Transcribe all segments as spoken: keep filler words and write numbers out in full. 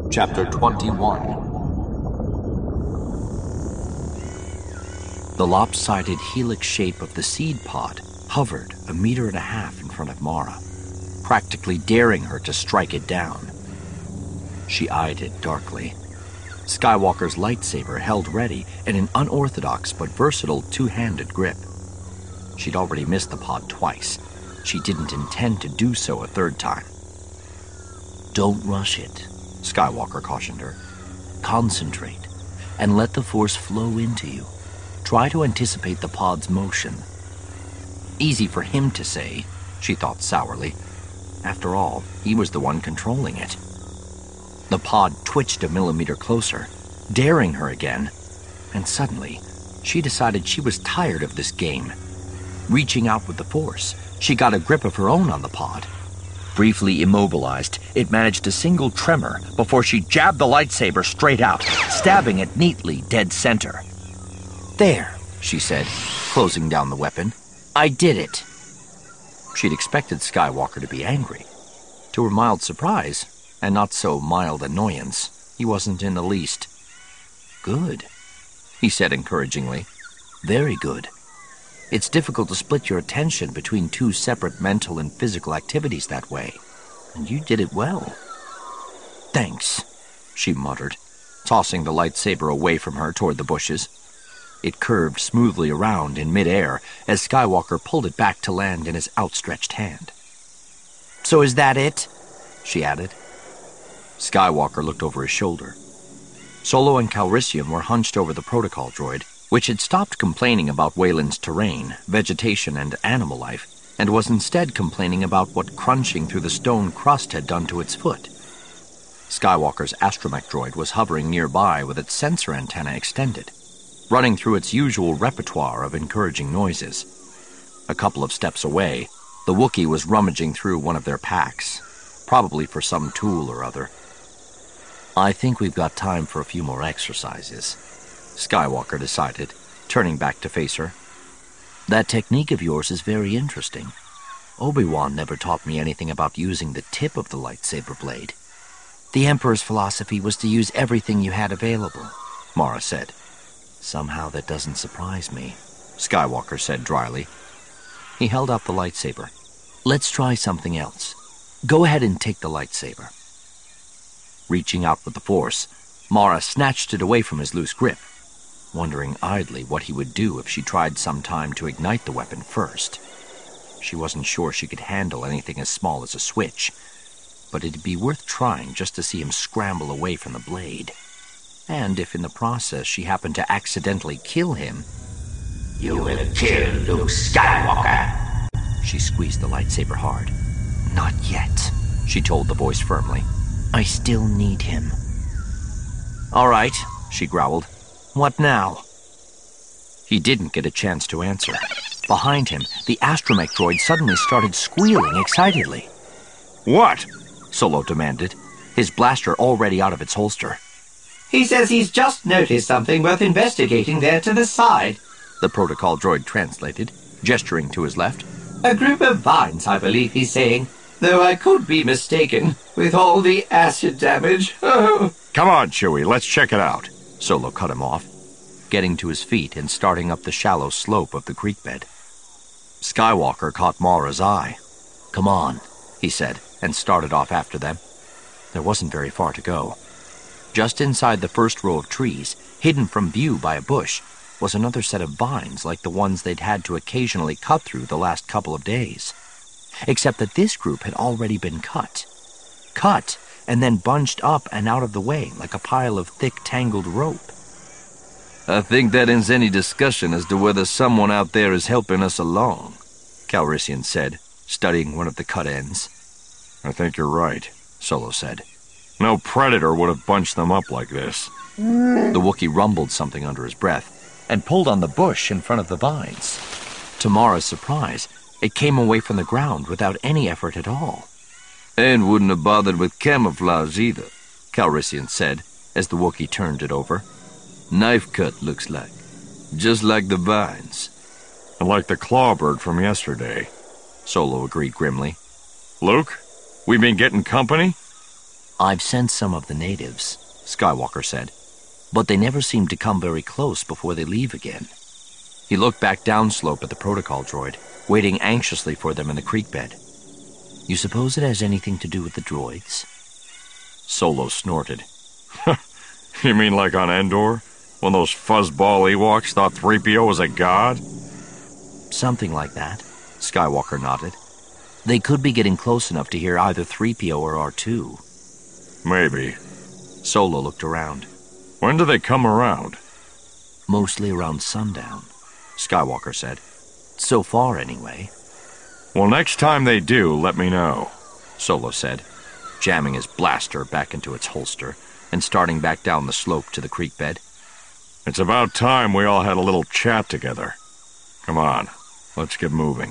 Chapter twenty-one. The lopsided helix shape of the seed pod hovered a meter and a half in front of Mara, practically daring her to strike it down. She eyed it darkly. Skywalker's lightsaber held ready in an unorthodox but versatile two-handed grip. She'd already missed the pod twice. She didn't intend to do so a third time. "Don't rush it," Skywalker cautioned her. "Concentrate, and let the Force flow into you. Try to anticipate the pod's motion." Easy for him to say, she thought sourly. After all, he was the one controlling it. The pod twitched a millimeter closer, daring her again, and suddenly, she decided she was tired of this game. Reaching out with the Force, she got a grip of her own on the pod. Briefly immobilized, it managed a single tremor before she jabbed the lightsaber straight out, stabbing it neatly dead center. "There," she said, closing down the weapon. "I did it." She'd expected Skywalker to be angry. To her mild surprise, and not so mild annoyance, he wasn't in the least. "Good," he said encouragingly. "Very good. It's difficult to split your attention between two separate mental and physical activities that way, and you did it well." "Thanks," she muttered, tossing the lightsaber away from her toward the bushes. It curved smoothly around in midair as Skywalker pulled it back to land in his outstretched hand. "So is that it?" she added. Skywalker looked over his shoulder. Solo and Calrissian were hunched over the protocol droid, which had stopped complaining about Wayland's terrain, vegetation, and animal life, and was instead complaining about what crunching through the stone crust had done to its foot. Skywalker's astromech droid was hovering nearby with its sensor antenna extended, running through its usual repertoire of encouraging noises. A couple of steps away, the Wookiee was rummaging through one of their packs, probably for some tool or other. "I think we've got time for a few more exercises," Skywalker decided, turning back to face her. "That technique of yours is very interesting. Obi-Wan never taught me anything about using the tip of the lightsaber blade." "The Emperor's philosophy was to use everything you had available," Mara said. "Somehow that doesn't surprise me," Skywalker said dryly. He held out the lightsaber. "Let's try something else. Go ahead and take the lightsaber." Reaching out with the Force, Mara snatched it away from his loose grip, wondering idly what he would do if she tried sometime to ignite the weapon first. She wasn't sure she could handle anything as small as a switch, but it'd be worth trying just to see him scramble away from the blade. And if in the process she happened to accidentally kill him... "You will kill Luke Skywalker." She squeezed the lightsaber hard. "Not yet," she told the voice firmly. "I still need him." "All right," she growled. "What now?" He didn't get a chance to answer. Behind him, the astromech droid suddenly started squealing excitedly. "What?" Solo demanded, his blaster already out of its holster. "He says he's just noticed something worth investigating there to the side," the protocol droid translated, gesturing to his left. "A group of vines, I believe he's saying, though I could be mistaken with all the acid damage." "Come on, Chewie, let's check it out." Solo cut him off, getting to his feet and starting up the shallow slope of the creek bed. Skywalker caught Mara's eye. "Come on," he said, and started off after them. There wasn't very far to go. Just inside the first row of trees, hidden from view by a bush, was another set of vines like the ones they'd had to occasionally cut through the last couple of days. Except that this group had already been cut. Cut, and then bunched up and out of the way like a pile of thick, tangled rope. "I think that ends any discussion as to whether someone out there is helping us along," Calrissian said, studying one of the cut ends. "I think you're right," Solo said. "No predator would have bunched them up like this." The Wookiee rumbled something under his breath and pulled on the bush in front of the vines. To Mara's surprise, it came away from the ground without any effort at all. "And wouldn't have bothered with camouflage either," Calrissian said, as the Wookiee turned it over. "Knife cut, looks like. Just like the vines." "And like the clawbird from yesterday," Solo agreed grimly. "Luke, we been getting company?" I've sent some of the natives, Skywalker said, but they never seem to come very close before they leave again. He looked back downslope at the protocol droid, waiting anxiously for them in the creek bed. You suppose it has anything to do with the droids? Solo snorted. You mean like on Endor? When those fuzzball Ewoks thought three P O was a god? Something like that, Skywalker nodded. They could be getting close enough to hear either three P O or R two. Maybe. Solo looked around. When do they come around? Mostly around sundown, Skywalker said. So far, anyway. Well, next time they do, let me know, Solo said, jamming his blaster back into its holster and starting back down the slope to the creek bed. It's about time we all had a little chat together. Come on, let's get moving.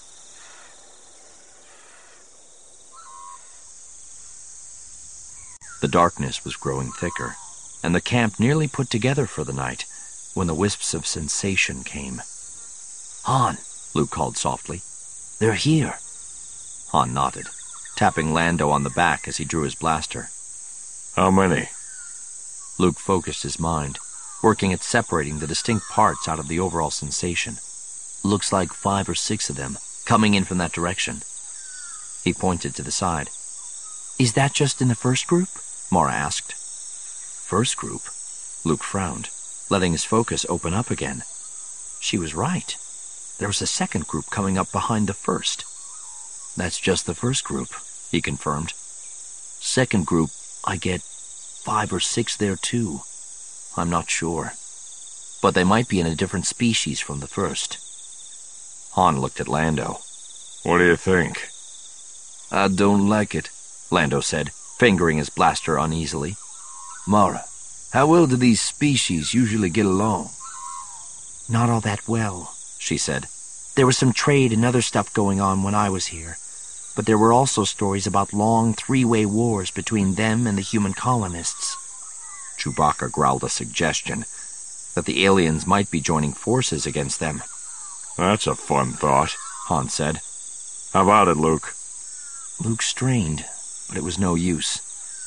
The darkness was growing thicker, and the camp nearly put together for the night when the wisps of sensation came. Han, Luke called softly. They're here. Han nodded, tapping Lando on the back as he drew his blaster. How many? Luke focused his mind, working at separating the distinct parts out of the overall sensation. Looks like five or six of them, coming in from that direction. He pointed to the side. Is that just in the first group? Mara asked. First group? Luke frowned, letting his focus open up again. She was right. There was a second group coming up behind the first. That's just the first group, he confirmed. Second group, I get five or six there too. I'm not sure. But they might be in a different species from the first. Han looked at Lando. What do you think? I don't like it, Lando said, fingering his blaster uneasily. Mara, how well do these species usually get along? Not all that well, she said. There was some trade and other stuff going on when I was here, but there were also stories about long three-way wars between them and the human colonists. Chewbacca growled a suggestion that the aliens might be joining forces against them. That's a fun thought, Han said. How about it, Luke? Luke strained, but it was no use.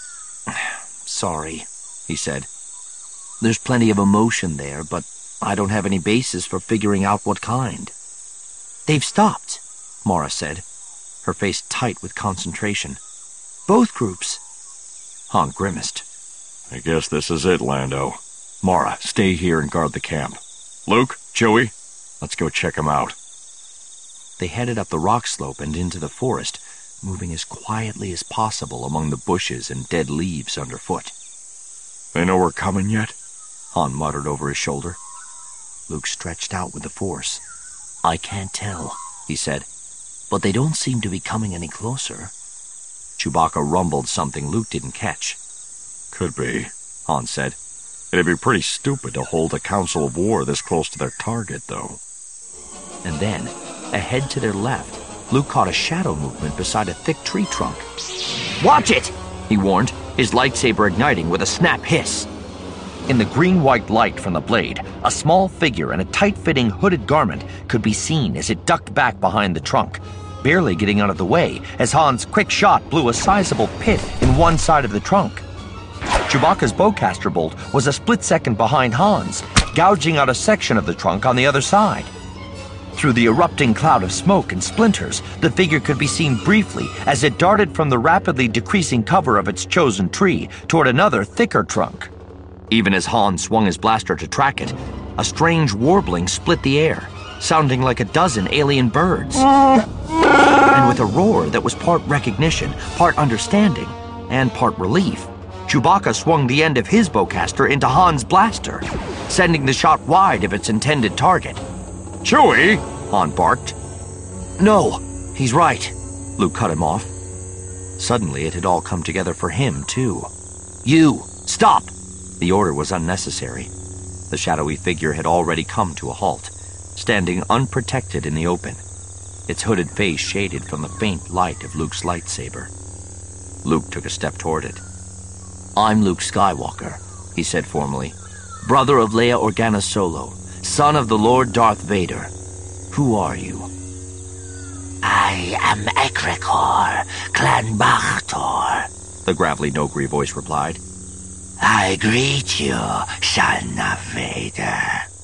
Sorry, he said. There's plenty of emotion there, but I don't have any basis for figuring out what kind. They've stopped, Mara said, her face tight with concentration. Both groups. Han grimaced. I guess this is it, Lando. Mara, stay here and guard the camp. Luke, Chewie, let's go check them out. They headed up the rock slope and into the forest, moving as quietly as possible among the bushes and dead leaves underfoot. They know we're coming yet? Han muttered over his shoulder. Luke stretched out with the force. I can't tell, he said, but they don't seem to be coming any closer. Chewbacca rumbled something Luke didn't catch. Could be, Han said. It'd be pretty stupid to hold a council of war this close to their target, though. And then, ahead to their left, Luke caught a shadow movement beside a thick tree trunk. Watch it, he warned, his lightsaber igniting with a snap hiss. In the green-white light from the blade, a small figure in a tight-fitting hooded garment could be seen as it ducked back behind the trunk, barely getting out of the way as Han's quick shot blew a sizable pit in one side of the trunk. Chewbacca's bowcaster bolt was a split second behind Han's, gouging out a section of the trunk on the other side. Through the erupting cloud of smoke and splinters, the figure could be seen briefly as it darted from the rapidly decreasing cover of its chosen tree toward another, thicker trunk. Even as Han swung his blaster to track it, a strange warbling split the air, sounding like a dozen alien birds. And with a roar that was part recognition, part understanding, and part relief, Chewbacca swung the end of his bowcaster into Han's blaster, sending the shot wide of its intended target. Chewie! Han barked. No, he's right, Luke cut him off. Suddenly it had all come together for him, too. You, stop! The order was unnecessary. The shadowy figure had already come to a halt, standing unprotected in the open, its hooded face shaded from the faint light of Luke's lightsaber. Luke took a step toward it. I'm Luke Skywalker, he said formally, brother of Leia Organa Solo, son of the Lord Darth Vader. Who are you? I am Ekrekor, Clan Bachtor, the gravelly Nogri voice replied. I greet you, son of Vader.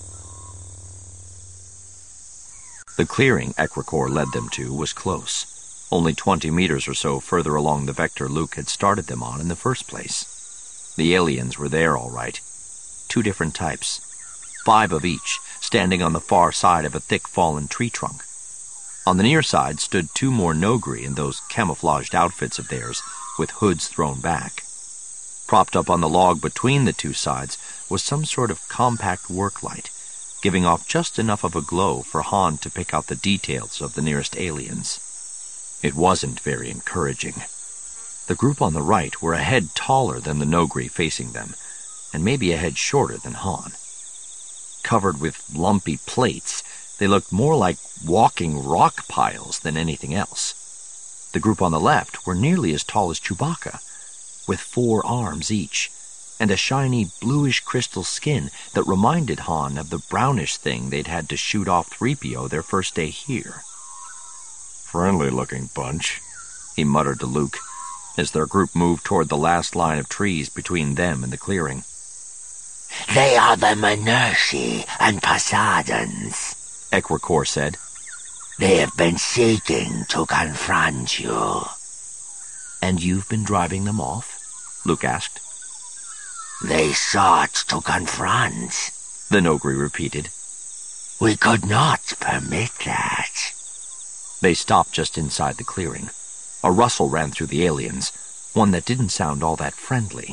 The clearing Ekrikor led them to was close, only twenty meters or so further along the vector Luke had started them on in the first place. The aliens were there all right. Two different types, five of each, standing on the far side of a thick fallen tree trunk. On the near side stood two more Nogri in those camouflaged outfits of theirs, with hoods thrown back. Propped up on the log between the two sides was some sort of compact work light, giving off just enough of a glow for Han to pick out the details of the nearest aliens. It wasn't very encouraging. The group on the right were a head taller than the Nogri facing them, and maybe a head shorter than Han. Covered with lumpy plates, they looked more like walking rock piles than anything else. The group on the left were nearly as tall as Chewbacca, with four arms each, and a shiny bluish crystal skin that reminded Han of the brownish thing they'd had to shoot off three P O their first day here. Friendly-looking bunch, he muttered to Luke, as their group moved toward the last line of trees between them and the clearing. They are the Minershi and Poseidons, Ekrikor said. They have been seeking to confront you. And you've been driving them off? Luke asked. They sought to confront, the Nogri repeated. We could not permit that. They stopped just inside the clearing. A rustle ran through the aliens, one that didn't sound all that friendly.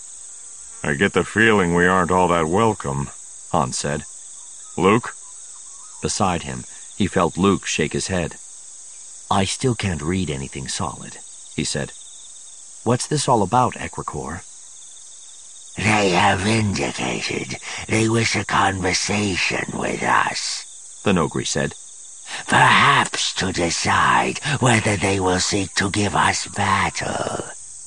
I get the feeling we aren't all that welcome, Han said. Luke? Beside him, he felt Luke shake his head. I still can't read anything solid, he said. What's this all about, Ekrikor? They have indicated they wish a conversation with us, the Nogri said. Perhaps to decide whether they will seek to give us battle.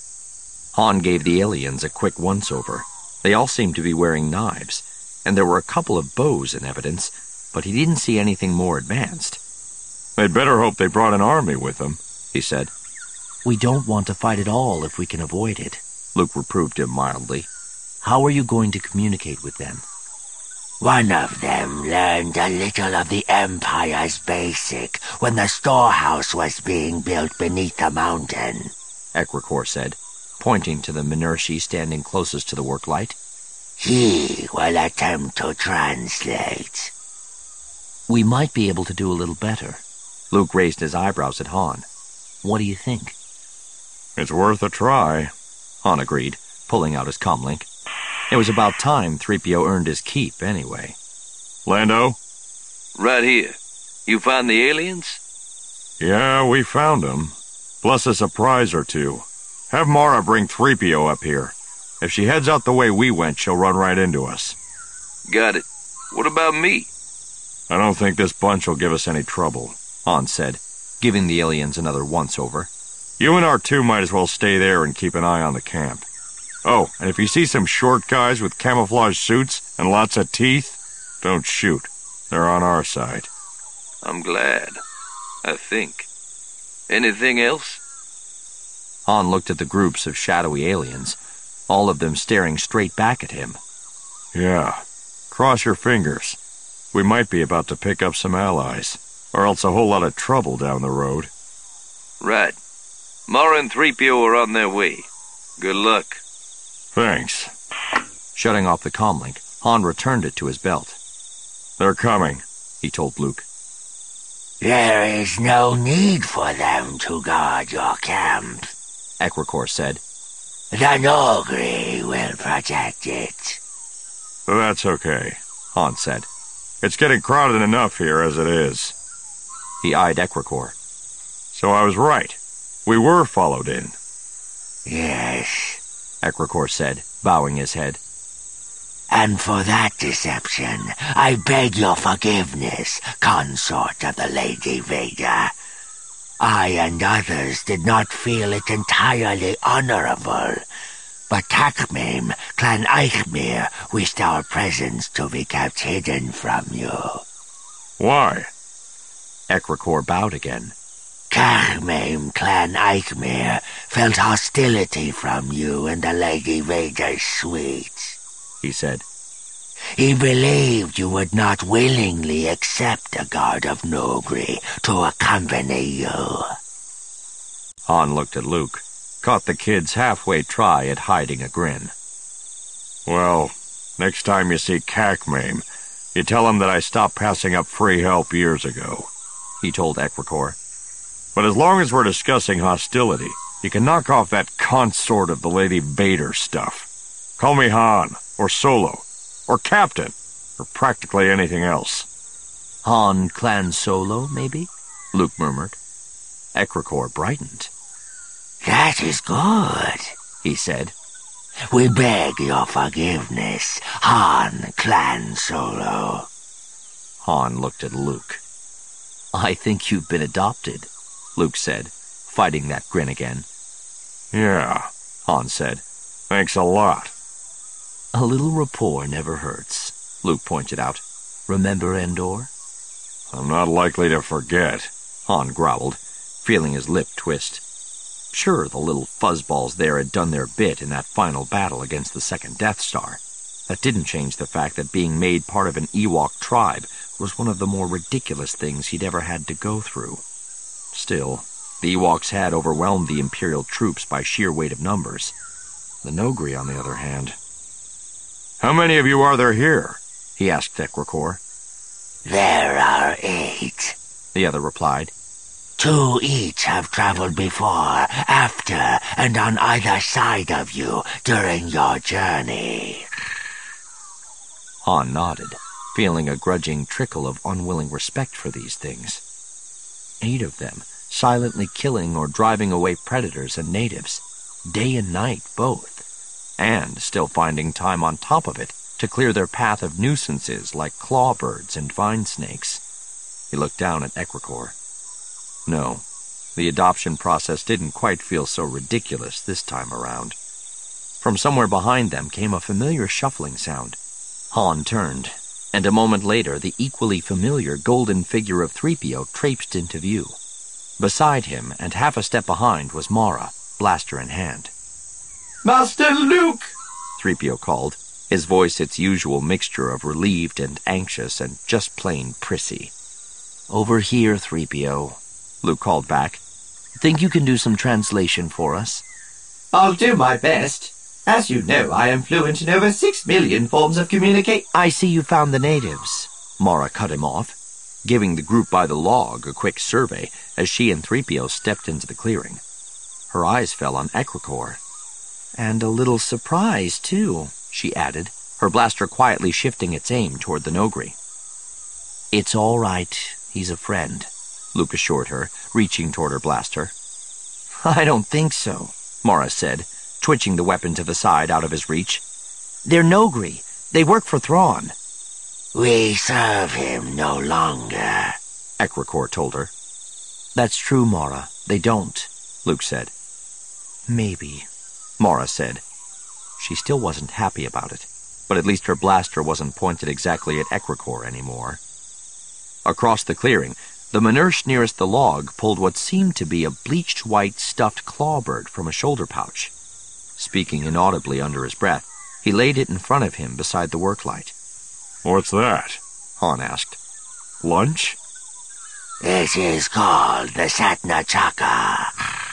Han gave the aliens a quick once-over. They all seemed to be wearing knives, and there were a couple of bows in evidence, but he didn't see anything more advanced. They'd better hope they brought an army with them, he said. We don't want to fight at all if we can avoid it, Luke reproved him mildly. How are you going to communicate with them? One of them learned a little of the Empire's basic when the storehouse was being built beneath the mountain, Ekrikor said, pointing to the Minershi standing closest to the work light. He will attempt to translate. We might be able to do a little better. Luke raised his eyebrows at Han. What do you think? It's worth a try, Han agreed, pulling out his comlink. It was about time three P O earned his keep, anyway. Lando? Right here. You found the aliens? Yeah, we found them. Plus a surprise or two. Have Mara bring three P O up here. If she heads out the way we went, she'll run right into us. Got it. What about me? I don't think this bunch will give us any trouble, Han said, giving the aliens another once-over. You and R two might as well stay there and keep an eye on the camp. Oh, and if you see some short guys with camouflage suits and lots of teeth, don't shoot. They're on our side. I'm glad. I think. Anything else? Han looked at the groups of shadowy aliens, all of them staring straight back at him. Yeah. Cross your fingers. We might be about to pick up some allies, or else a whole lot of trouble down the road. Right. Mara and three P O are on their way. Good luck. Thanks. Shutting off the comlink, Han returned it to his belt. They're coming, he told Luke. There is no need for them to guard your camp, Ekrikor said. The Nogri will protect it. That's okay, Han said. It's getting crowded enough here as it is. He eyed Ekrikor. So I was right. We were followed in. Yes, Ekrikor said, bowing his head. And for that deception, I beg your forgiveness, consort of the Lady Vader. I and others did not feel it entirely honorable, but Takmim, Clan Eichmir, wished our presence to be kept hidden from you. Why? Ekrikor bowed again. Kachmaim Clan Eichmere felt hostility from you and the Lady Vader's suite, he said. He believed you would not willingly accept the God of Nogri to accompany you. Han looked at Luke, caught the kid's halfway try at hiding a grin. Well, next time you see Kachmaim, you tell him that I stopped passing up free help years ago, he told Ekrikor. But as long as we're discussing hostility, you can knock off that consort of the Lady Vader stuff. Call me Han, or Solo, or Captain, or practically anything else. Han Clan Solo, maybe? Luke murmured. Ekrikor brightened. That is good, he said. We beg your forgiveness, Han Clan Solo. Han looked at Luke. I think you've been adopted, Luke said, fighting that grin again. Yeah, Han said. Thanks a lot. A little rapport never hurts, Luke pointed out. Remember Endor? I'm not likely to forget, Han growled, feeling his lip twist. Sure, the little fuzzballs there had done their bit in that final battle against the second Death Star. That didn't change the fact that being made part of an Ewok tribe was one of the more ridiculous things he'd ever had to go through. Still, the Ewoks had overwhelmed the Imperial troops by sheer weight of numbers. The Nogri, on the other hand... How many of you are there here? He asked Ekrikor. There are eight, the other replied. Two each have traveled before, after, and on either side of you during your journey. Han nodded, feeling a grudging trickle of unwilling respect for these things. Eight of them, silently killing or driving away predators and natives, day and night both, and still finding time on top of it to clear their path of nuisances like clawbirds and vine snakes. He looked down at Ekrikor. No, the adoption process didn't quite feel so ridiculous this time around. From somewhere behind them came a familiar shuffling sound. Han turned, and a moment later the equally familiar golden figure of three P O traipsed into view. Beside him, and half a step behind, was Mara, blaster in hand. Master Luke! three P O called, his voice its usual mixture of relieved and anxious and just plain prissy. Over here, three P O, Luke called back. Think you can do some translation for us? I'll do my best. As you know, I am fluent in over six million forms of communicate. I see you found the natives, Mara cut him off, giving the group by the log a quick survey as she and three P O stepped into the clearing. Her eyes fell on Ekrikor. And a little surprise, too, she added, her blaster quietly shifting its aim toward the Nogri. It's all right, he's a friend, Luke assured her, reaching toward her blaster. I don't think so, Mara said, twitching the weapon to the side out of his reach. They're Nogri. They work for Thrawn. We serve him no longer, Ekrikor told her. That's true, Mara. They don't, Luke said. Maybe, Mara said. She still wasn't happy about it, but at least her blaster wasn't pointed exactly at Ekrikor anymore. Across the clearing, the Minersh nearest the log pulled what seemed to be a bleached white stuffed clawbird from a shoulder pouch. Speaking inaudibly under his breath, he laid it in front of him beside the work light. What's that? Han asked. Lunch? It is called the Satna Chaka,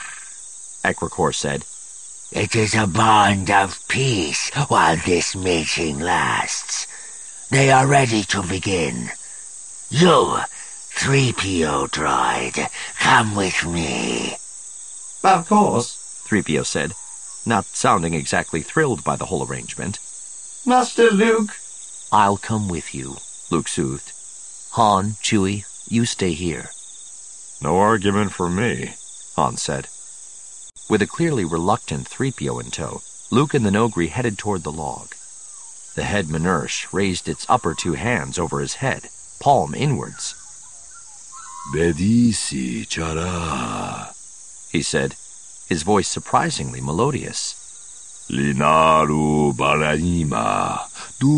Ekrikor said. It is a bond of peace while this meeting lasts. They are ready to begin. You, three P O droid, come with me. Of course, three P O said, not sounding exactly thrilled by the whole arrangement. Master Luke. I'll come with you, Luke soothed. Han, Chewie, you stay here. No argument for me, Han said. With a clearly reluctant three P O in tow, Luke and the Nogri headed toward the log. The head Minersh raised its upper two hands over his head, palm inwards. Bedisi chara, he said, his voice surprisingly melodious. Linaru baraima,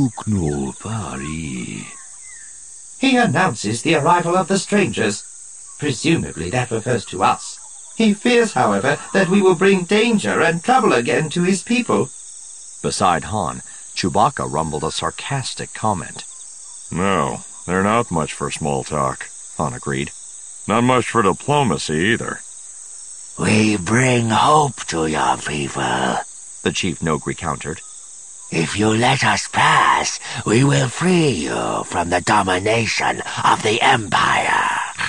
dukno pari. He announces the arrival of the strangers. Presumably that refers to us. He fears, however, that we will bring danger and trouble again to his people. Beside Han, Chewbacca rumbled a sarcastic comment. No, they're not much for small talk, Han agreed. Not much for diplomacy either. We bring hope to your people, the Chief Noghri countered. If you let us pass, we will free you from the domination of the Empire.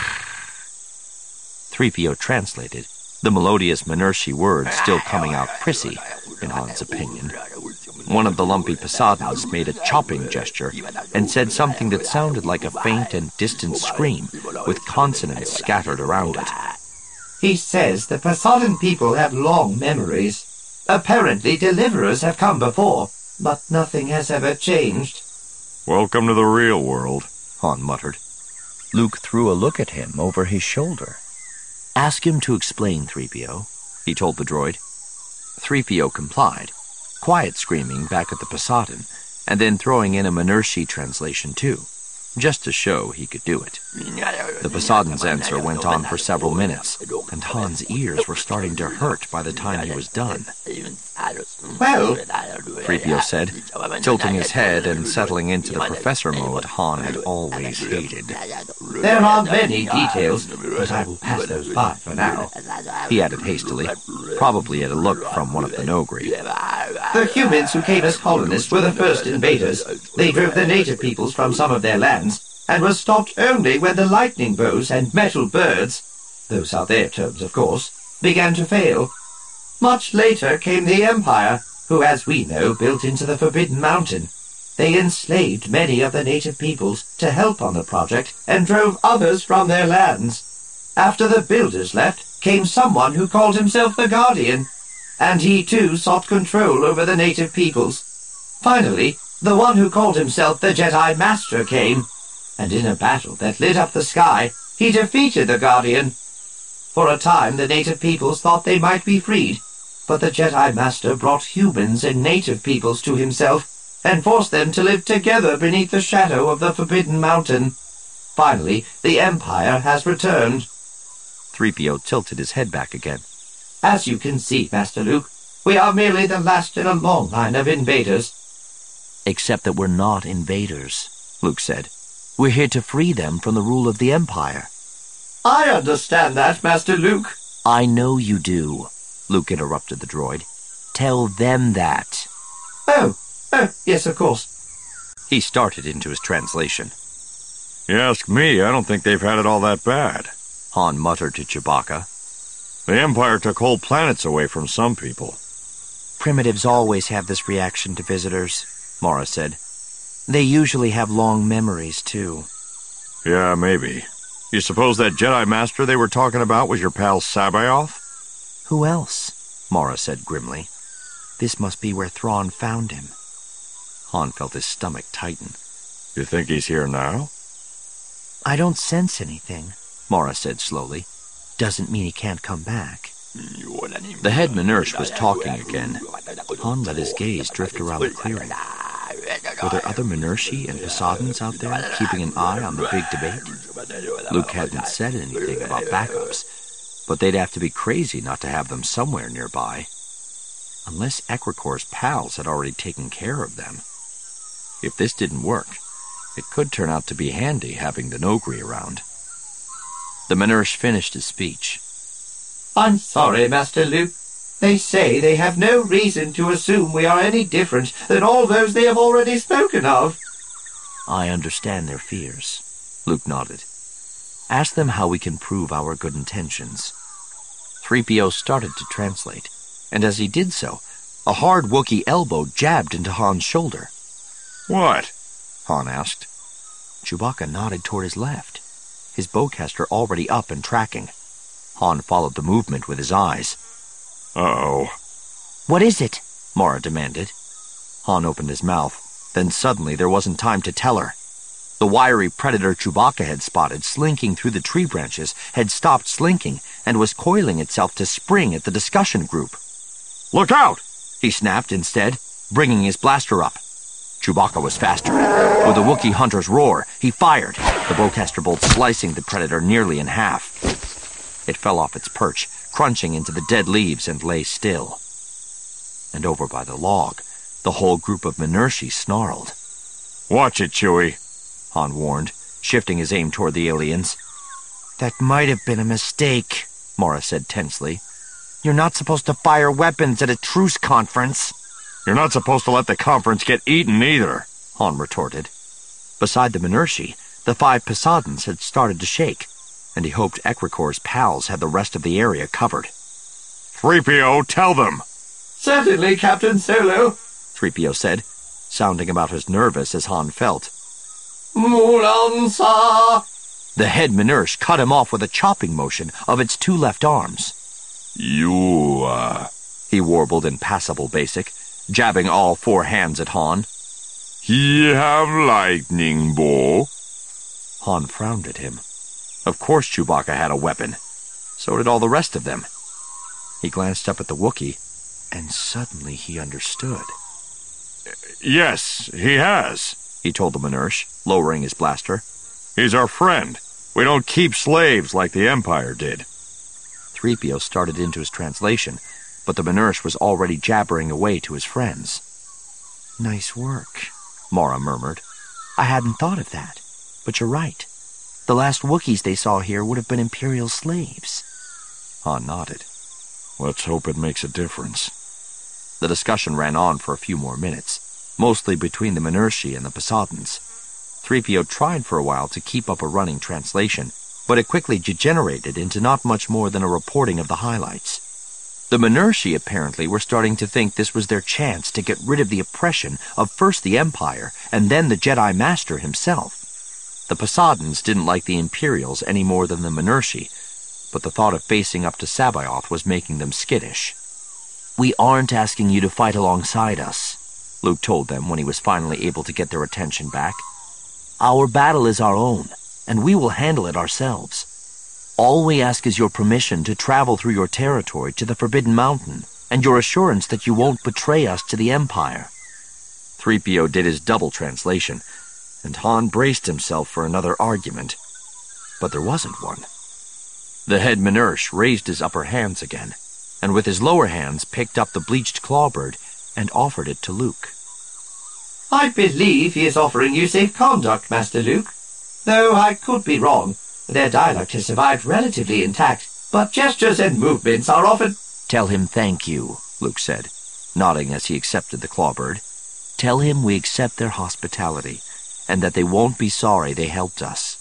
three P O translated, the melodious Minershi words still coming out prissy, in Han's opinion. One of the lumpy Posadans made a chopping gesture and said something that sounded like a faint and distant scream, with consonants scattered around it. He says the Posadan people have long memories. Apparently deliverers have come before, but nothing has ever changed. Welcome to the real world, Han muttered. Luke threw a look at him over his shoulder. Ask him to explain, three P O, he told the droid. three P O complied, quiet screaming back at the Posadan, and then throwing in a Minershi translation too, just to show he could do it. The Posadan's answer went on for several minutes, and Han's ears were starting to hurt by the time he was done. Well, three P O said, tilting his head and settling into the professor mode Han had always hated. There are many details, but I will pass those by for now, he added hastily, probably at a look from one of the Noghri. The humans who came as colonists were the first invaders. They drove the native peoples from some of their lands, and were stopped only when the lightning bows and metal birds, those are their terms of course, began to fail. Much later came the Empire, who, as we know, built into the Forbidden Mountain. They enslaved many of the native peoples to help on the project and drove others from their lands. After the builders left, came someone who called himself the Guardian, and he too sought control over the native peoples. Finally, the one who called himself the Jedi Master came, and in a battle that lit up the sky, he defeated the Guardian. For a time, the native peoples thought they might be freed, but the Jedi Master brought humans and native peoples to himself and forced them to live together beneath the shadow of the Forbidden Mountain. Finally, the Empire has returned. three P O tilted his head back again. As you can see, Master Luke, we are merely the last in a long line of invaders. Except that we're not invaders, Luke said. We're here to free them from the rule of the Empire. I understand that, Master Luke. I know you do, Luke interrupted the droid. Tell them that. Oh, oh, yes, of course. He started into his translation. You ask me, I don't think they've had it all that bad, Han muttered to Chewbacca. The Empire took whole planets away from some people. Primitives always have this reaction to visitors, Mara said. They usually have long memories, too. Yeah, maybe. You suppose that Jedi Master they were talking about was your pal Sabayoth? Who else? Mara said grimly. This must be where Thrawn found him. Han felt his stomach tighten. You think he's here now? I don't sense anything, Mara said slowly. Doesn't mean he can't come back. The head Minersh was talking again. Han let his gaze drift around the clearing. Were there other Minershi and Posadans out there keeping an eye on the big debate? Luke hadn't said anything about backups, but they'd have to be crazy not to have them somewhere nearby. Unless Ecricor's pals had already taken care of them. If this didn't work, it could turn out to be handy having the Noghri around. The Minersh finished his speech. I'm sorry, Master Luke. They say they have no reason to assume we are any different than all those they have already spoken of. I understand their fears, Luke nodded. Ask them how we can prove our good intentions. three P O started to translate, and as he did so, a hard Wookiee elbow jabbed into Han's shoulder. What? Han asked. Chewbacca nodded toward his left, his bowcaster already up and tracking. Han followed the movement with his eyes. Uh-oh. What is it? Mara demanded. Han opened his mouth. Then suddenly there wasn't time to tell her. The wiry predator Chewbacca had spotted slinking through the tree branches had stopped slinking and was coiling itself to spring at the discussion group. Look out! He snapped instead, bringing his blaster up. Chewbacca was faster. With a Wookiee hunter's roar, he fired, the bowcaster bolt slicing the predator nearly in half. It fell off its perch, crunching into the dead leaves, and lay still. And over by the log, the whole group of Minershi snarled. Watch it, Chewie, Han warned, shifting his aim toward the aliens. That might have been a mistake, Mara said tensely. You're not supposed to fire weapons at a truce conference. You're not supposed to let the conference get eaten either, Han retorted. Beside the Minershi, the five Poseidons had started to shake, and he hoped Ecricor's pals had the rest of the area covered. three P O, tell them! Certainly, Captain Solo, three P O said, sounding about as nervous as Han felt. Mulan Sa! The head Minersh cut him off with a chopping motion of its two left arms. You, uh... he warbled in passable basic, jabbing all four hands at Han. He have lightning bow? Han frowned at him. Of course Chewbacca had a weapon. So did all the rest of them. He glanced up at the Wookiee, and suddenly he understood. Yes, he has, he told the Minersh, lowering his blaster. He's our friend. We don't keep slaves like the Empire did. three P O started into his translation, but the Minersh was already jabbering away to his friends. Nice work, Mara murmured. I hadn't thought of that, but you're right. The last Wookiees they saw here would have been Imperial slaves. Han nodded. Let's hope it makes a difference. The discussion ran on for a few more minutes, mostly between the Minershi and the Poseidons. three P O tried for a while to keep up a running translation, but it quickly degenerated into not much more than a reporting of the highlights. The Minershi apparently were starting to think this was their chance to get rid of the oppression of first the Empire and then the Jedi Master himself. The Poseidons didn't like the Imperials any more than the Minershi, but the thought of facing up to Sabaoth was making them skittish. We aren't asking you to fight alongside us, Luke told them when he was finally able to get their attention back. Our battle is our own, and we will handle it ourselves. All we ask is your permission to travel through your territory to the Forbidden Mountain, and your assurance that you won't betray us to the Empire. three P O did his double translation, and Han braced himself for another argument. But there wasn't one. The head Minersh raised his upper hands again, and with his lower hands picked up the bleached clawbird and offered it to Luke. I believe he is offering you safe conduct, Master Luke. Though I could be wrong. Their dialect has survived relatively intact, but gestures and movements are often... Tell him thank you, Luke said, nodding as he accepted the clawbird. Tell him we accept their hospitality, and that they won't be sorry they helped us.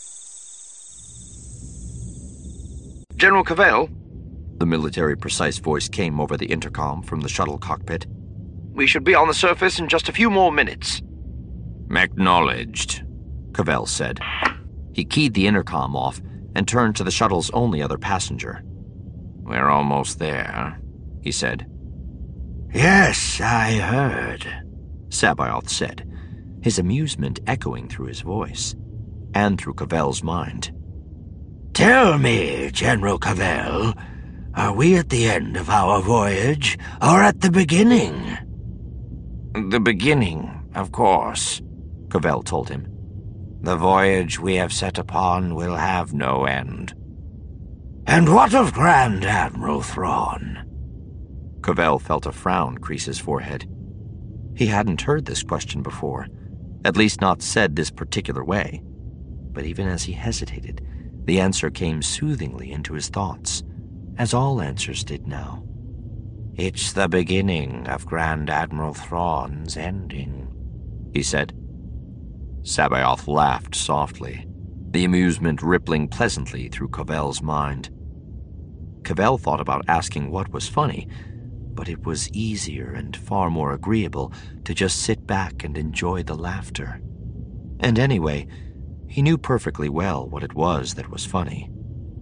General Cavell? The military precise voice came over the intercom from the shuttle cockpit. We should be on the surface in just a few more minutes. Acknowledged, Cavell said. He keyed the intercom off and turned to the shuttle's only other passenger. We're almost there, he said. Yes, I heard, Sabaoth said, his amusement echoing through his voice and through Cavell's mind. Tell me, General Cavell, are we at the end of our voyage or at the beginning? The beginning, of course, Cavell told him. The voyage we have set upon will have no end. And what of Grand Admiral Thrawn? Cavell felt a frown crease his forehead. He hadn't heard this question before, at least not said this particular way. But even as he hesitated, the answer came soothingly into his thoughts, as all answers did now. It's the beginning of Grand Admiral Thrawn's ending, he said. Sabaoth laughed softly, the amusement rippling pleasantly through Cavell's mind. Cavell thought about asking what was funny, but it was easier and far more agreeable to just sit back and enjoy the laughter. And anyway, he knew perfectly well what it was that was funny.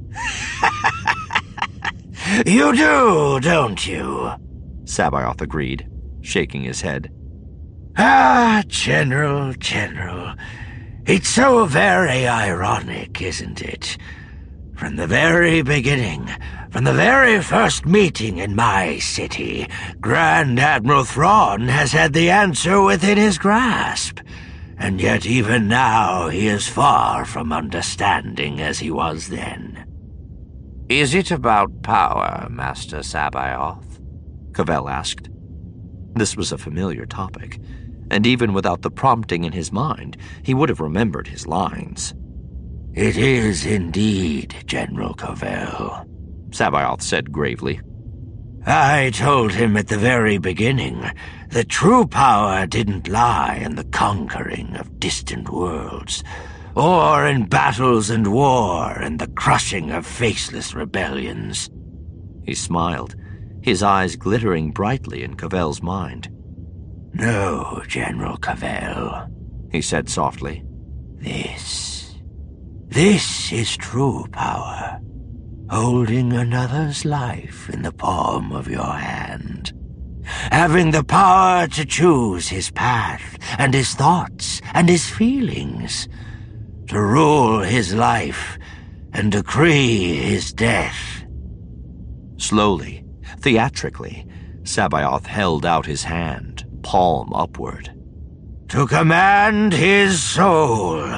You do, don't you? Sabaoth agreed, shaking his head. Ah, General, General, it's so very ironic, isn't it? From the very beginning, from the very first meeting in my city, Grand Admiral Thrawn has had the answer within his grasp. And yet even now he is far from understanding as he was then. Is it about power, Master Sabaoth? Cavell asked. This was a familiar topic, and even without the prompting in his mind, he would have remembered his lines. It is indeed, General Cavell, Sabaoth said gravely. I told him at the very beginning that true power didn't lie in the conquering of distant worlds, or in battles and war and the crushing of faceless rebellions. He smiled, his eyes glittering brightly in Cavell's mind. No, General Cavell, he said softly. This, this is true power. Holding another's life in the palm of your hand. Having the power to choose his path and his thoughts and his feelings. To rule his life and decree his death. Slowly, theatrically, Sabaoth held out his hand, palm upward. To command his soul.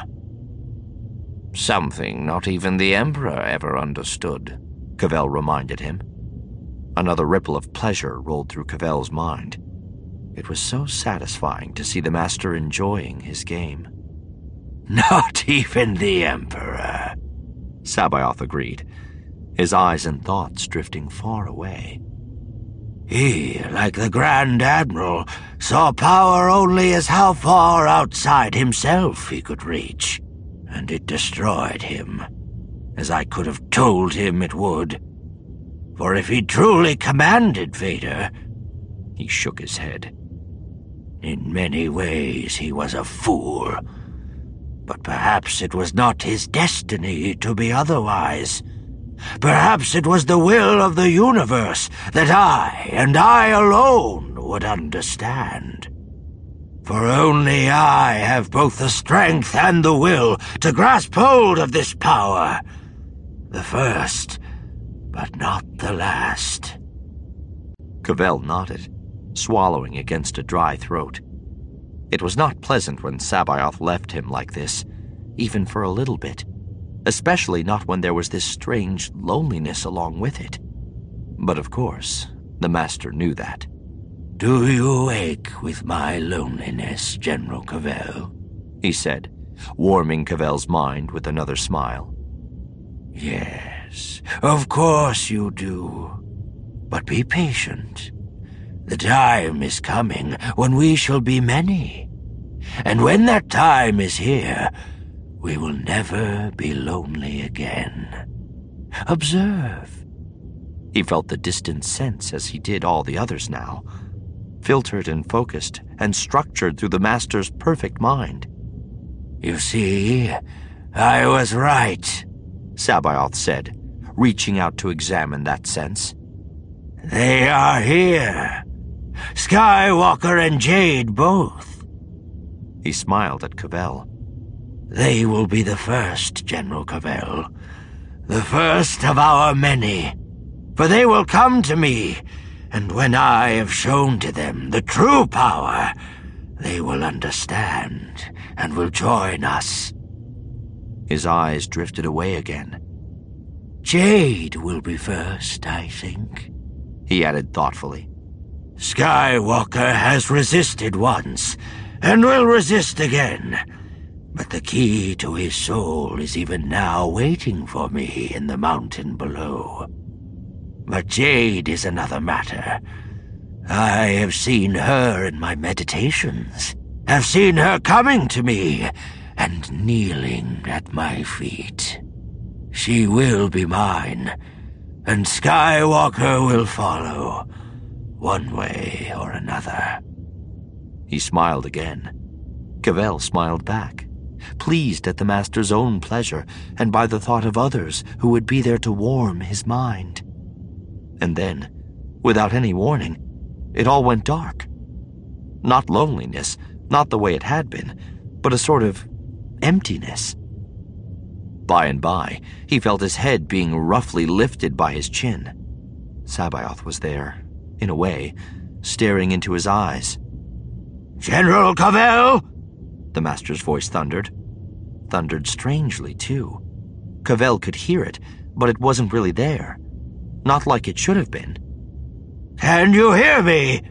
Something not even the Emperor ever understood, Cavell reminded him. Another ripple of pleasure rolled through Cavell's mind. It was so satisfying to see the Master enjoying his game. Not even the Emperor, Sabaoth agreed, his eyes and thoughts drifting far away. He, like the Grand Admiral, saw power only as how far outside himself he could reach. And it destroyed him, as I could have told him it would. For if he truly commanded Vader, he shook his head. In many ways he was a fool. But perhaps it was not his destiny to be otherwise. Perhaps it was the will of the universe that I, and I alone, would understand. For only I have both the strength and the will to grasp hold of this power. The first, but not the last. Cavell nodded, swallowing against a dry throat. It was not pleasant when Sabaoth left him like this, even for a little bit, especially not when there was this strange loneliness along with it. But of course, the Master knew that. Do you ache with my loneliness, General Cavell? He said, warming Cavell's mind with another smile. Yes, of course you do. But be patient. The time is coming when we shall be many. And when that time is here, we will never be lonely again. Observe. He felt the distant sense as he did all the others now, filtered and focused and structured through the Master's perfect mind. You see, I was right, Sabaoth said, reaching out to examine that sense. They are here. Skywalker and Jade both. He smiled at Cavell. They will be the first, General Cavell. The first of our many. For they will come to me, and when I have shown to them the true power, they will understand and will join us. His eyes drifted away again. Jade will be first, I think, he added thoughtfully. Skywalker has resisted once, and will resist again. But the key to his soul is even now waiting for me in the mountain below. But Jade is another matter. I have seen her in my meditations, have seen her coming to me and kneeling at my feet. She will be mine, and Skywalker will follow, one way or another. He smiled again. Cavell smiled back, pleased at the Master's own pleasure and by the thought of others who would be there to warm his mind. And then, without any warning, it all went dark. Not loneliness, not the way it had been, but a sort of emptiness. By and by, he felt his head being roughly lifted by his chin. Sabaoth was there, in a way, staring into his eyes. General Cavell? The Master's voice thundered. Thundered strangely, too. Cavell could hear it, but it wasn't really there. Not like it should have been. Can you hear me?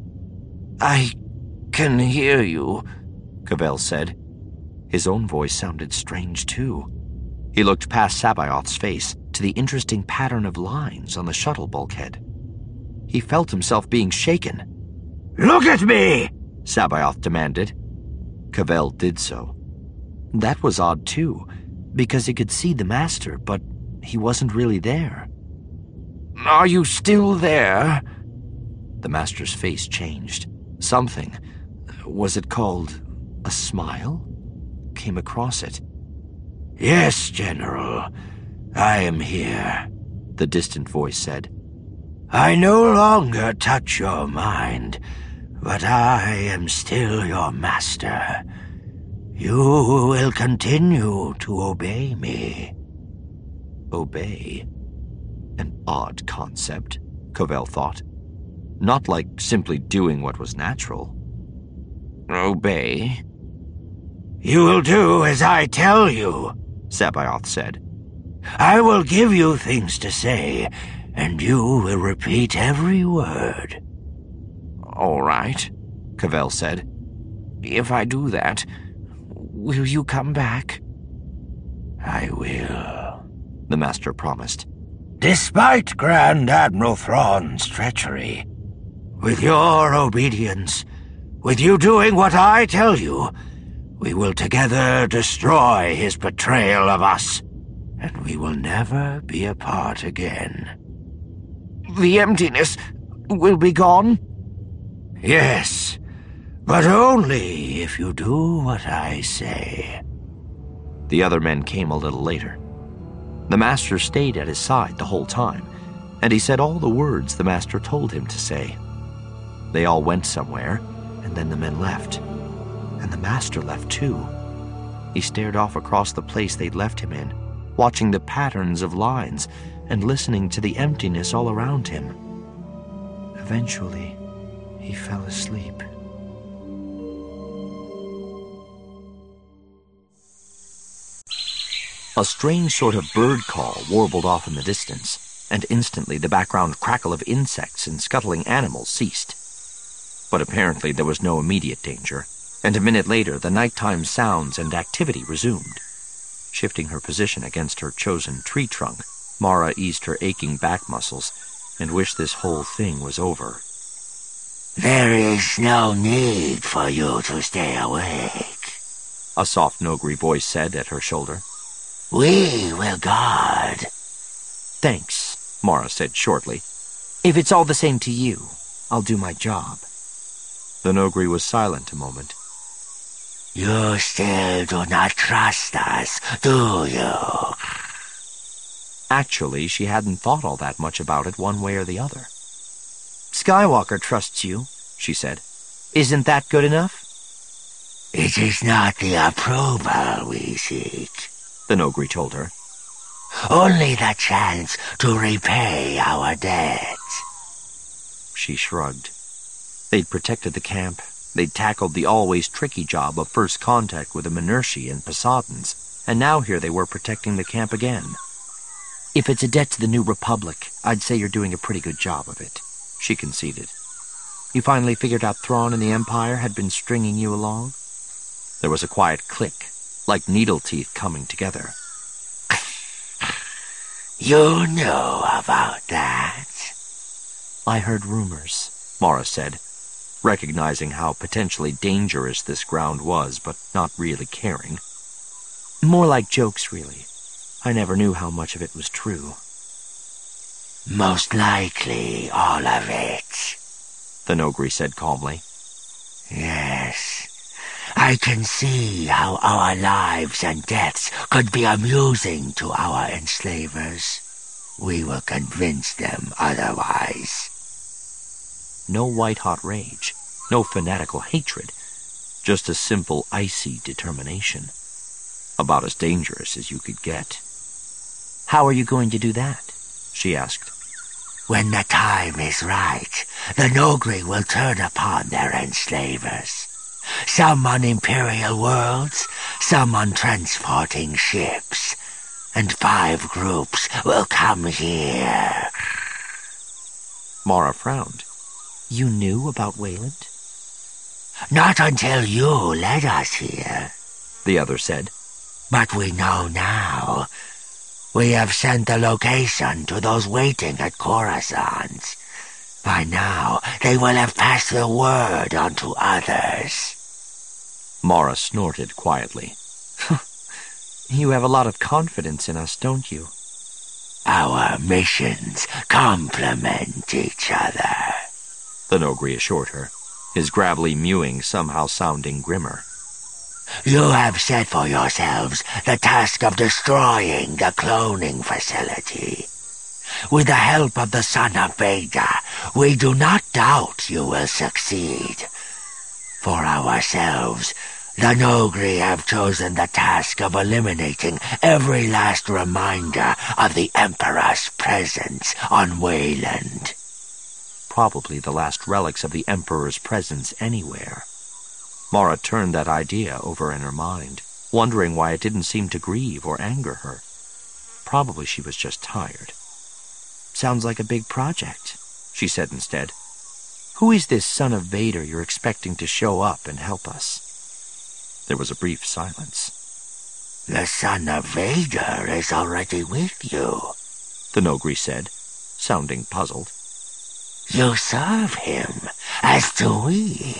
I can hear you, Cavell said. His own voice sounded strange, too. He looked past Sabaoth's face to the interesting pattern of lines on the shuttle bulkhead. He felt himself being shaken. Look at me! Sabaoth demanded. Cavell did so. That was odd, too, because he could see the master, but he wasn't really there. Are you still there? The master's face changed. Something, was it called a smile, came across it. Yes, General. I am here, the distant voice said. I no longer touch your mind, but I am still your master. You will continue to obey me. Obey? An odd concept, Cavell thought. Not like simply doing what was natural. Obey? You will do as I tell you, Sabaoth said. I will give you things to say, and you will repeat every word. All right, Cavell said. If I do that, will you come back? I will, the master promised. Despite Grand Admiral Thrawn's treachery, with your obedience, with you doing what I tell you, we will together destroy his betrayal of us, and we will never be apart again. The emptiness will be gone? Yes, but only if you do what I say. The other men came a little later. The master stayed at his side the whole time, and he said all the words the master told him to say. They all went somewhere, and then the men left. And the master left too. He stared off across the place they'd left him in, watching the patterns of lines and listening to the emptiness all around him. Eventually, he fell asleep. A strange sort of bird call warbled off in the distance, and instantly the background crackle of insects and scuttling animals ceased. But apparently there was no immediate danger, and a minute later the nighttime sounds and activity resumed. Shifting her position against her chosen tree trunk, Mara eased her aching back muscles and wished this whole thing was over. There is no need for you to stay awake, a soft Nogri voice said at her shoulder. We will guard. Thanks, Mara said shortly. If it's all the same to you, I'll do my job. The Nogri was silent a moment. You still do not trust us, do you? Actually, she hadn't thought all that much about it one way or the other. Skywalker trusts you, she said. Isn't that good enough? It is not the approval we seek, the Nogri told her. Only the chance to repay our debts. She shrugged. They'd protected the camp. They'd tackled the always tricky job of first contact with the Minershi and Posadans, and now here they were protecting the camp again. If it's a debt to the New Republic, I'd say you're doing a pretty good job of it, she conceded. You finally figured out Thrawn and the Empire had been stringing you along? There was a quiet click, like needle teeth coming together. You know about that? I heard rumors, Mara said, recognizing how potentially dangerous this ground was, but not really caring. More like jokes, really. I never knew how much of it was true. Most likely all of it, the Nogri said calmly. Yes. I can see how our lives and deaths could be amusing to our enslavers. We will convince them otherwise. No white-hot rage, no fanatical hatred, just a simple, icy determination. About as dangerous as you could get. How are you going to do that? She asked. When the time is right, the Nogri will turn upon their enslavers. Some on Imperial worlds, some on transporting ships. and five groups will come here. Mara frowned. You knew about Wayland? Not until you led us here, the other said. But we know now. We have sent the location to those waiting at Coruscant. By now, they will have passed the word on to others. Mara snorted quietly. You have a lot of confidence in us, don't you? Our missions complement each other, the Noghri assured her, his gravelly mewing somehow sounding grimmer. You have set for yourselves the task of destroying the cloning facility. With the help of the Son of Vader, we do not doubt you will succeed. For ourselves, the Noghri have chosen the task of eliminating every last reminder of the Emperor's presence on Wayland. Probably the last relics of the Emperor's presence anywhere. Mara turned that idea over in her mind, wondering why it didn't seem to grieve or anger her. Probably she was just tired. Sounds like a big project, she said instead. Who is this Son of Vader you're expecting to show up and help us? There was a brief silence. The Son of Vader is already with you, the Noghri said, sounding puzzled. You serve him, as do we.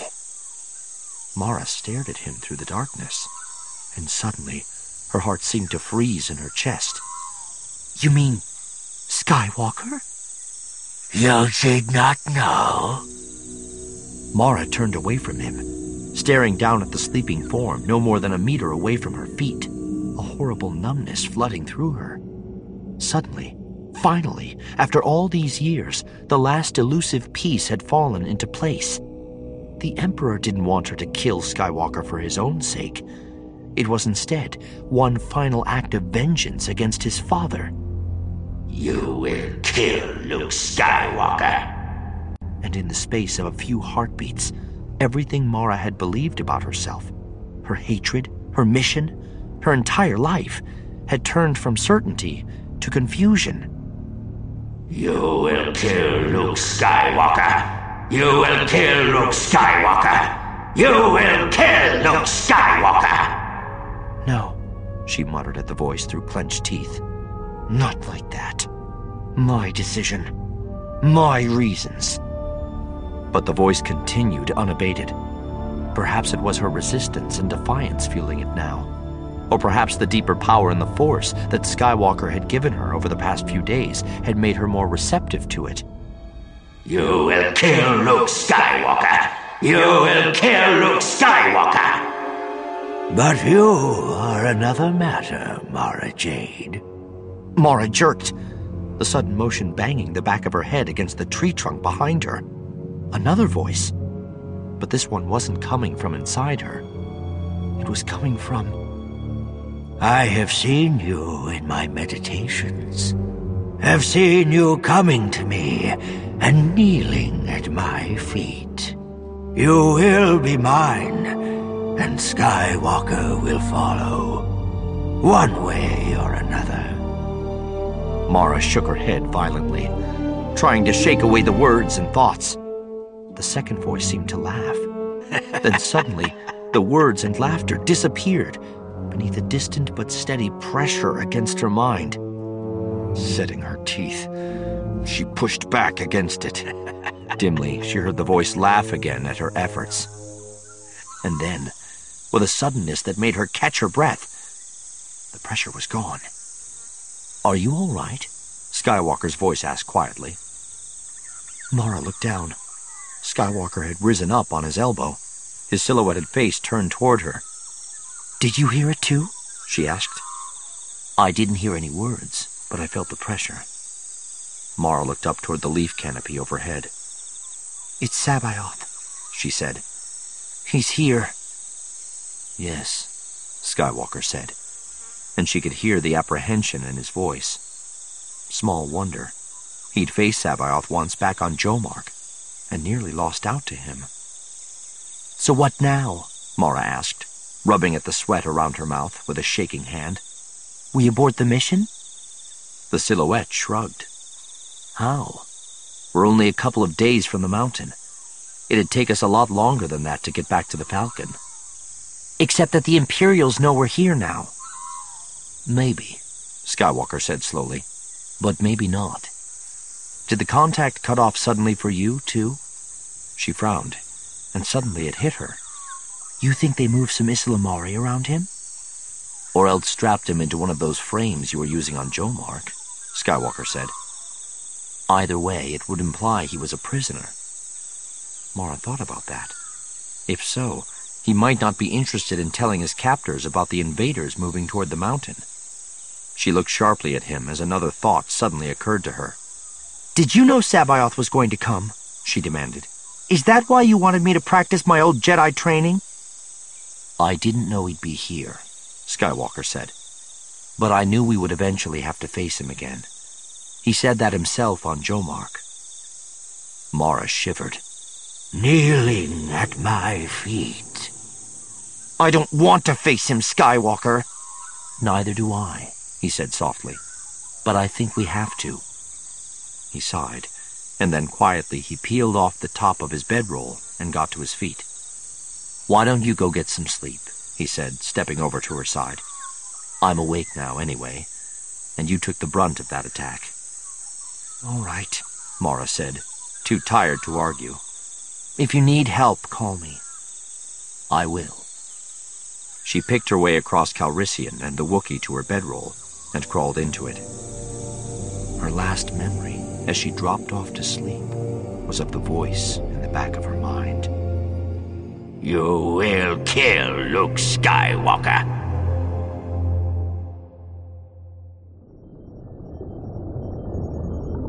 Mara stared at him through the darkness, and suddenly her heart seemed to freeze in her chest. You mean Skywalker? You did not know? Mara turned away from him, staring down at the sleeping form no more than a meter away from her feet, a horrible numbness flooding through her. Suddenly, finally, after all these years, the last elusive piece had fallen into place. The Emperor didn't want her to kill Skywalker for his own sake. It was instead one final act of vengeance against his father. You will kill Luke Skywalker. And in the space of a few heartbeats, everything Mara had believed about herself, her hatred, her mission, her entire life, had turned from certainty to confusion. You will kill Luke Skywalker. You will kill Luke Skywalker! You will kill Luke Skywalker! No, she muttered at the voice through clenched teeth. Not like that. My decision. My reasons. But the voice continued unabated. Perhaps it was her resistance and defiance fueling it now. Or perhaps the deeper power in the Force that Skywalker had given her over the past few days had made her more receptive to it. You will kill Luke Skywalker! You will kill Luke Skywalker! But you are another matter, Mara Jade. Mara jerked, the sudden motion banging the back of her head against the tree trunk behind her. Another voice. But this one wasn't coming from inside her. It was coming from... I have seen you in my meditations. Have seen you coming to me and kneeling at my feet. You will be mine, and Skywalker will follow, one way or another. Mara shook her head violently, trying to shake away the words and thoughts. The second voice seemed to laugh. Then suddenly, the words and laughter disappeared beneath a distant but steady pressure against her mind. Setting her teeth, she pushed back against it. Dimly, she heard the voice laugh again at her efforts. And then, with a suddenness that made her catch her breath, the pressure was gone. Are you all right? Skywalker's voice asked quietly. Mara looked down. Skywalker had risen up on his elbow, his silhouetted face turned toward her. Did you hear it too? She asked. I didn't hear any words, but I felt the pressure. Mara looked up toward the leaf canopy overhead. It's Sabaoth, she said. He's here. Yes, Skywalker said, and she could hear the apprehension in his voice. Small wonder. He'd faced Sabaoth once back on Jomark, and nearly lost out to him. So what now? Mara asked, rubbing at the sweat around her mouth with a shaking hand. We abort the mission? The silhouette shrugged. How? We're only a couple of days from the mountain. It'd take us a lot longer than that to get back to the Falcon. Except that the Imperials know we're here now. Maybe, Skywalker said slowly, but maybe not. Did the contact cut off suddenly for you, too? She frowned, and suddenly it hit her. You think they moved some Islamari around him? Or else strapped him into one of those frames you were using on Jomark, Skywalker said. Either way, it would imply he was a prisoner. Mara thought about that. If so, he might not be interested in telling his captors about the invaders moving toward the mountain. She looked sharply at him as another thought suddenly occurred to her. Did you know Sabaoth was going to come? She demanded. Is that why you wanted me to practice my old Jedi training? I didn't know he'd be here, Skywalker said. But I knew we would eventually have to face him again. He said that himself on Jomark. Mara shivered. Kneeling at my feet. I don't want to face him, Skywalker. Neither do I, he said softly. But I think we have to. He sighed, and then quietly he peeled off the top of his bedroll and got to his feet. Why don't you go get some sleep, he said, stepping over to her side. I'm awake now anyway, and you took the brunt of that attack. All right, Mara said, too tired to argue. If you need help, call me. I will. She picked her way across Calrissian and the Wookiee to her bedroll and crawled into it. Her last memory, as she dropped off to sleep, was of the voice in the back of her mind. You will kill Luke Skywalker.